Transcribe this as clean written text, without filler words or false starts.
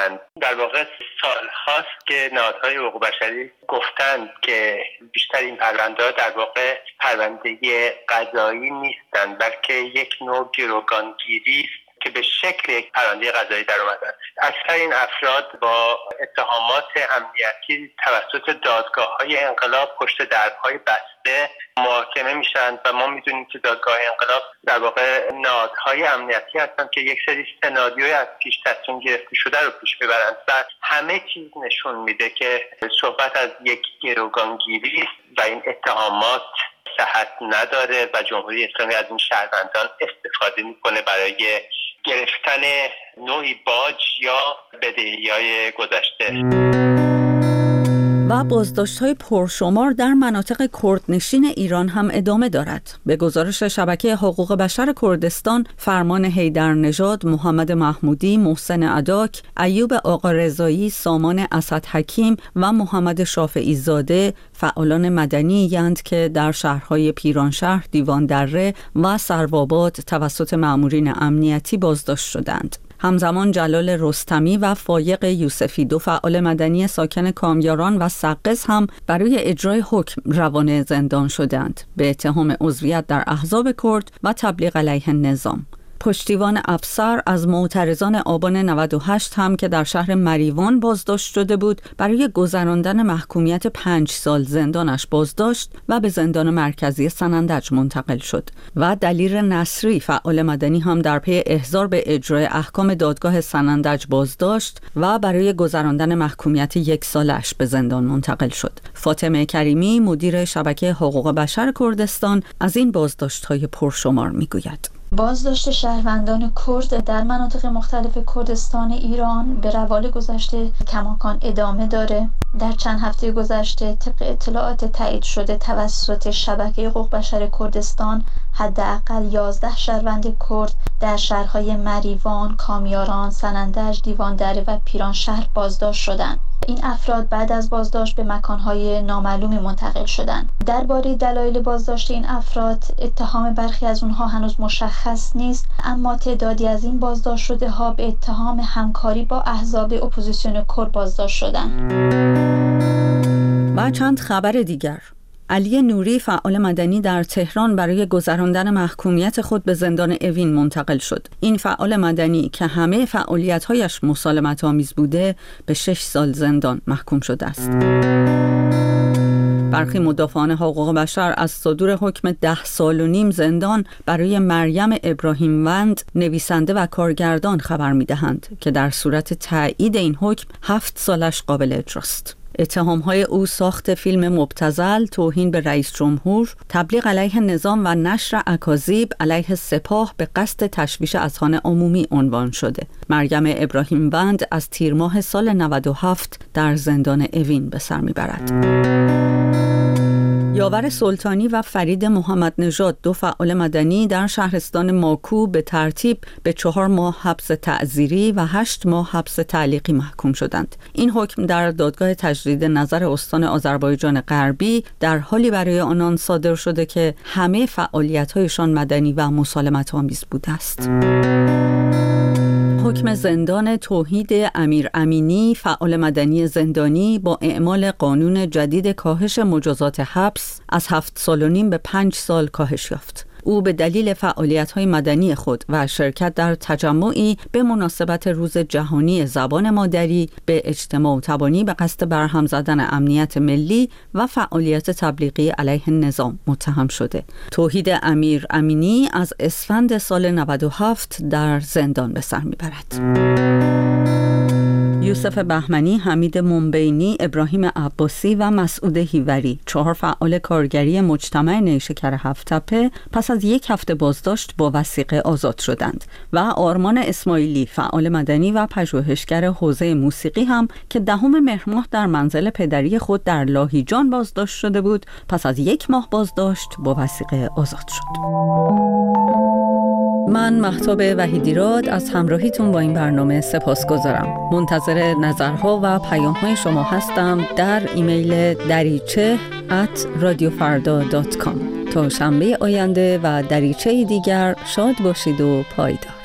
نیستند. در واقع سال‌هاست که نهادهای حقوق بشری گفتند که بیشتر این پرونده‌ها در واقع پرونده قضایی نیستند، بلکه یک نوع گروگانگیری است که به شکل یک پرونده قضایی در اومدن. اکثر این افراد با اتهامات امنیتی توسط دادگاه‌های انقلاب پشت درهای بسته محاکمه میشن و ما میدونیم که دادگاه انقلاب در واقع نهادهای امنیتی هستن که یک سری سناریوی از پیش تصمیم گرفته شده رو پیش میبرند و همه چیز نشون میده که صحبت از یک گروگانگیری و این اتهامات صحت نداره و جمهوری اسلامی از این شهروندان استفاده میکنه برای گرفتن نوعی باج یا بدهی‌های گذشته. و بازداشت‌های پرشمار در مناطق کردنشین ایران هم ادامه دارد. به گزارش شبکه حقوق بشر کردستان، فرمان حیدرنژاد، محمد محمودی، محسن عداک، ایوب آقارضایی، سامان اسدحکیم و محمد شافعی زاده فعالان مدنی یند که در شهرهای پیرانشهر، دیواندره و سروآباد توسط مأمورین امنیتی بازداشت شدند. همزمان جلال رستمی و فایق یوسفی، دو فعال مدنی ساکن کامیاران و سقز هم برای اجرای حکم روانه زندان شدند به اتهام عضویت در احزاب کرد و تبلیغ علیه نظام. پشتیوان افسر از معترضان آبان 98 هم که در شهر مریوان بازداشت شده بود برای گذراندن محکومیت 5 سال زندانش بازداشت و به زندان مرکزی سنندج منتقل شد و دلیر نصری فعال مدنی هم در پی احضار به اجرای احکام دادگاه سنندج بازداشت و برای گذراندن محکومیت 1 سالش به زندان منتقل شد. فاطمه کریمی مدیر شبکه حقوق بشر کردستان از این بازداشت‌های پرشمار میگوید. بازداشت شهروندان کرد در مناطق مختلف کردستان ایران به روال گذشته کماکان ادامه داره. در چند هفته گذشته طبق اطلاعات تایید شده توسط شبکه حقوق بشر کردستان حداقل 11 شهروند کرد در شهرهای مریوان، کامیاران، سنندج، دیواندره و پیرانشهر بازداشت شدند. این افراد بعد از بازداشت به مکانهای نامعلومی منتقل شدند. درباره دلایل بازداشت این افراد اتهام برخی از اونها هنوز مشخص نیست، اما تعدادی از این بازداشت شده ها به اتهام همکاری با احزاب اپوزیسیون کرد بازداشت شدند. و چند خبر دیگر. علی نوری فعال مدنی در تهران برای گذراندن محکومیت خود به زندان اوین منتقل شد. این فعال مدنی که همه فعالیت‌هایش مسالمت‌آمیز بوده به 6 سال زندان محکوم شده است. برخی مدافعان حقوق بشر از صدور حکم 10 سال و نیم زندان برای مریم ابراهیم وند نویسنده و کارگردان خبر می‌دهند که در صورت تایید این حکم 7 سالش قابل اجراست. اتهام‌های او ساخت فیلم مبتذل، توهین به رئیس جمهور، تبلیغ علیه نظام و نشر اکاذیب علیه سپاه به قصد تشویش اذهان عمومی عنوان شده. مریم ابراهیم وند از تیر ماه سال 97 در زندان اوین به سر میبرد. یاور سلطانی و فرید محمد نژاد، دو فعال مدنی در شهرستان ماکو به ترتیب به 4 ماه حبس تعزیری و 8 ماه حبس تعلیقی محکوم شدند. این حکم در دادگاه تجدید نظر استان آذربایجان غربی در حالی برای آنان صادر شده که همه فعالیت‌هایشان مدنی و مسالمت‌آمیز بوده است. حکم زندان توحید امیر امینی، فعال مدنی زندانی، با اعمال قانون جدید کاهش مجازات حبس از 7 سال و نیم به 5 سال کاهش یافت. او به دلیل فعالیت‌های مدنی خود و شرکت در تجمعی به مناسبت روز جهانی زبان مادری به اجتماع تبانی به قصد برهم زدن امنیت ملی و فعالیت تبلیغی علیه نظام متهم شده. توحید امیر امینی از اسفند سال 97 در زندان به سر میبرد. یوسف بهمنی، حمید منبینی، ابراهیم عباسی و مسعود هیوری، 4 فعال کارگری مجتمع نیشکر هفت‌تپه پس از 1 هفته بازداشت با وثیقه آزاد شدند و آرمان اسماعیلی، فعال مدنی و پژوهشگر حوزه موسیقی هم که 10 مهر ماه در منزل پدری خود در لاهیجان بازداشت شده بود، پس از 1 ماه بازداشت با وثیقه آزاد شد. من مهتاب وحیدیراد از همراهیتون با این برنامه سپاسگزارم. منتظر نظرها و پیام‌های شما هستم در ایمیل dariche@radiofarda.com. تا شنبه آینده و دریچه دیگر شاد باشید و پایدار.